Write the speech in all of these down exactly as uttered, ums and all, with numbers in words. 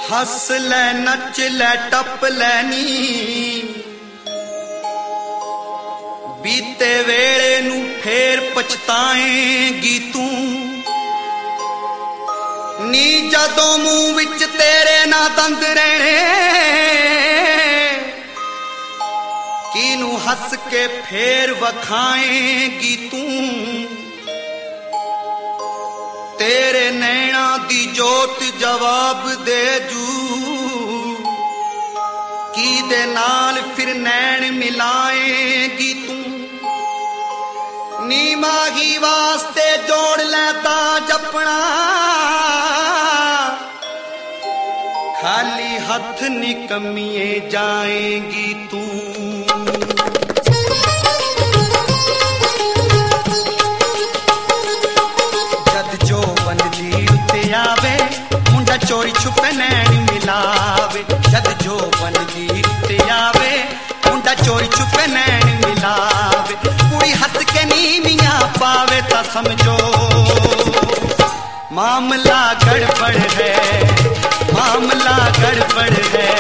हस ले नच ले टप लैनी बीते वेले नू फेर पछताएगी तू नी जदों मुंह विच तेरे ना दंद रहने किनू हस के फेर वखाएगी तू तेरे नैना दी जोत जवाब दे जू की दे नाल फिर नैन मिलाएगी तू नी माही वास्ते जोड़ लेता जपना खाली हथ निकमिए जाएगी तू आवे मुंडा चोरी छुपे नैन मिलावे जद जो बन दी आवे मुंडा चोरी छुपे नैन मिलावे कुड़ी हंस के नीमिया पावे ता समझो मामला गड़बड़ है मामला गड़बड़ है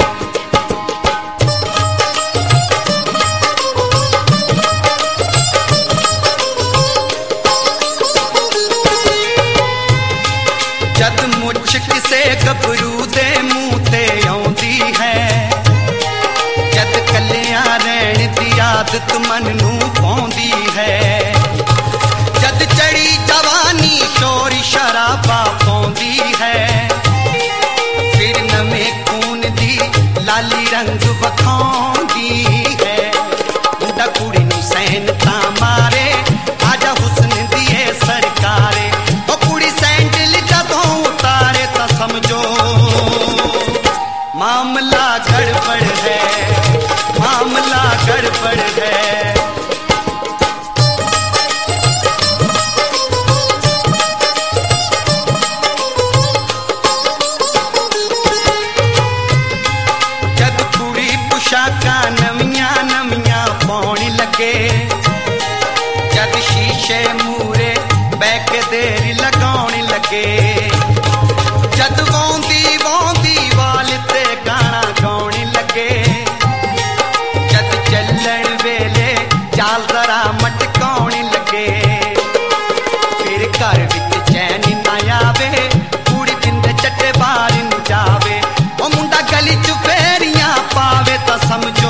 जद मुझ किसे गबरू दे मुंह ते आउंदी है जद कलिया रहन दी आदत मन नू पाउंदी है जद चढ़ी जवानी शोर शराबा पाउंदी है फिर नवे खून दी लाली रंग वखाउंदी है मुंडा कुड़ी नू सैन ता मारे आजा हुस्न दिए सरकारे ओ कुड़ी सैंडल समझो मामला गड़बड़ है मामला गड़बड़ है जद कुड़ी पोशाका नवियां नवियां पाउण लगे जद शीशे मूरे बैक देर लगाउण लगे जद वोंदी वोंदी वाल ते गाना गाउण लगे जद चलण वेले चाल जरा मटकाउण लगे फिर घर विच चैन ना आवे कुड़ी दिन दे चट्टे बाहर नू जावे ओ मुंडा गली च फेरियां पावे तां समझो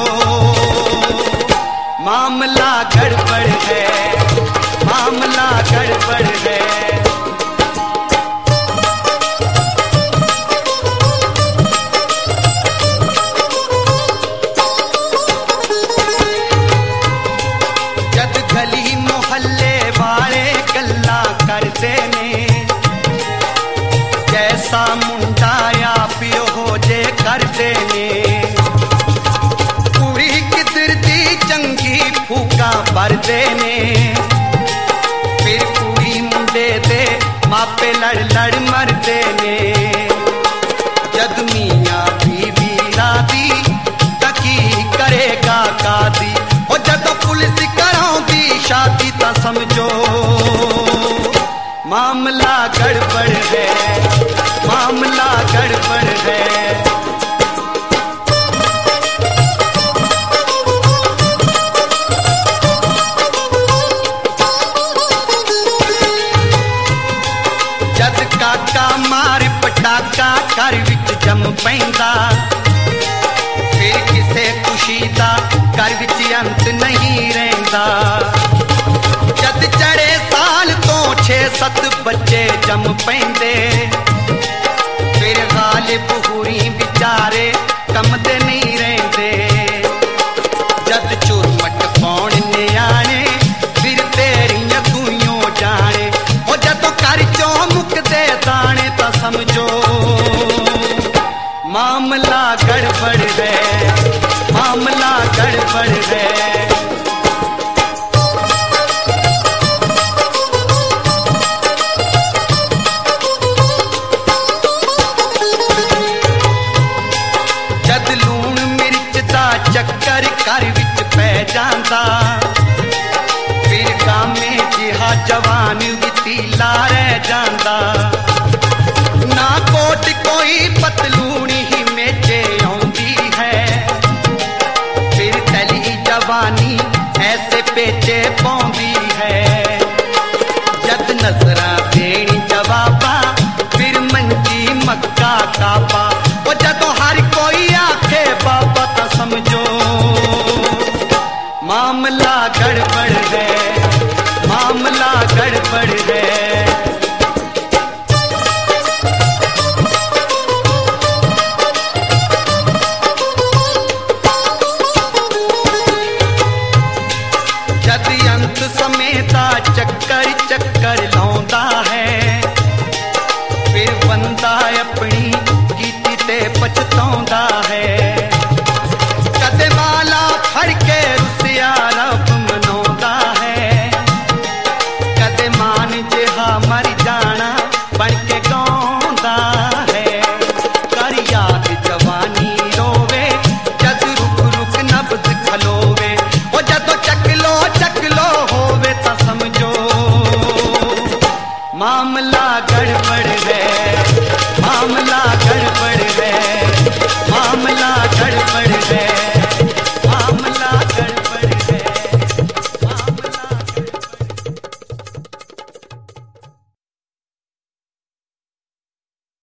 मामला गड़बड़ है मामला गड़बड़ है जैसा मुंडा या पियो हो जे करते ने कुड़ी किधर दी चंगी फूका भरते ने फिर कुड़ी मुंडे दे मापे लड़ लड़ मरते ने जद मियां बीवी रादी तकी करेगा कादी और जद पुलिस कराउंदी शादी ता समझो मामला गड़बड़ है मामला गड़बड़ है जद काका मार पटाका घर विच जम पैंदा फिर किसे खुशी दा घर विच अंत नहीं रहिंदा जद चढ़े साल तो छे सत बच्चे जम पैंदे फिर गालिब हुरी बिचारे कमदे नहीं रहंदे जद चुरमट पाउण नियाणे फिर तेरियां तूइयों जाने ओ जदों कर चों मुकदे दाने तां समझो मामला गड़बड़ है मामला गड़बड़ है चक्कर घर विच पै जांदा फिर कामे जिहा जवान वितीला रह जांदा ना लंबा कोट कोई पतलूनी ही मेचे आउंदी है, फिर टली जवानी ऐसे पेचे पौंदी है। जद नजरा देनी जवाबा फिर मंजी मक्का कापा, वो जदों हर कोई आखे बाबा तो समझो मामला गड़बड़ है, मामला गड़बड़ है। जद अंत समेता चक्कर चक्कर लौंदा है, फिर बंदा अपनी कीती ते पछताउंदा है।